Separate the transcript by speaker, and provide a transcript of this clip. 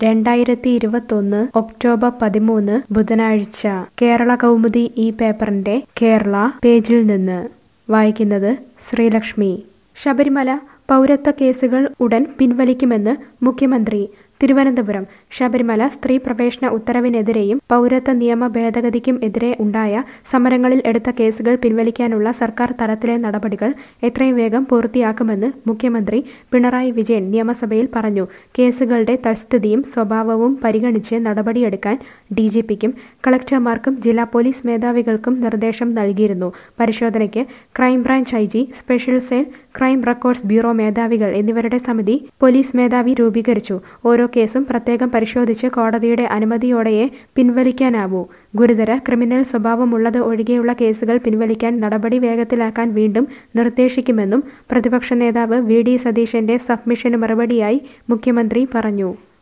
Speaker 1: 2021 October 13 ബുധനാഴ്ച കേരള കൗമുദി ഈ പേപ്പറിന്റെ കേരള പേജിൽ നിന്ന് വായിക്കുന്നത് ശ്രീലക്ഷ്മി. ശബരിമല പൗരത്വ കേസുകൾ ഉടൻ പിൻവലിക്കുമെന്ന് മുഖ്യമന്ത്രി. തിരുവനന്തപുരം. ശബരിമല സ്ത്രീ പ്രവേശന ഉത്തരവിനെതിരെയും പൗരത്വ നിയമ ഭേദഗതിക്കും എതിരെ ഉണ്ടായ സമരങ്ങളിൽ എടുത്ത കേസുകൾ പിൻവലിക്കാനുള്ള സർക്കാർ തലത്തിലെ നടപടികൾ എത്രയും വേഗം പൂർത്തിയാക്കുമെന്ന് മുഖ്യമന്ത്രി പിണറായി വിജയൻ നിയമസഭയിൽ പറഞ്ഞു. കേസുകളുടെ തൽസ്ഥിതിയും സ്വഭാവവും പരിഗണിച്ച് നടപടിയെടുക്കാൻ ഡിജിപിക്കും കളക്ടർമാർക്കും ജില്ലാ പോലീസ് മേധാവികൾക്കും നിർദ്ദേശം നൽകിയിരുന്നു. പരിശോധനയ്ക്ക് crime branch IG, special cell, crime records bureau മേധാവികൾ എന്നിവരുടെ സമിതി പോലീസ് മേധാവി രൂപീകരിച്ചു. ഓരോ കേസും പ്രത്യേകം പരിശോധിച്ച് കോടതിയുടെ അനുമതിയോടെയേ പിൻവലിക്കാനാവൂ. ഗുരുതര ക്രിമിനൽ സ്വഭാവമുള്ളത് ഒഴികെയുള്ള കേസുകൾ പിൻവലിക്കാൻ നടപടി വേഗത്തിലാക്കാൻ വീണ്ടും നിർദ്ദേശിക്കുമെന്നും പ്രതിപക്ഷ നേതാവ് വി.ഡി. സതീശന്റെ സബ്മിഷന് മറുപടിയായി മുഖ്യമന്ത്രി പറഞ്ഞു.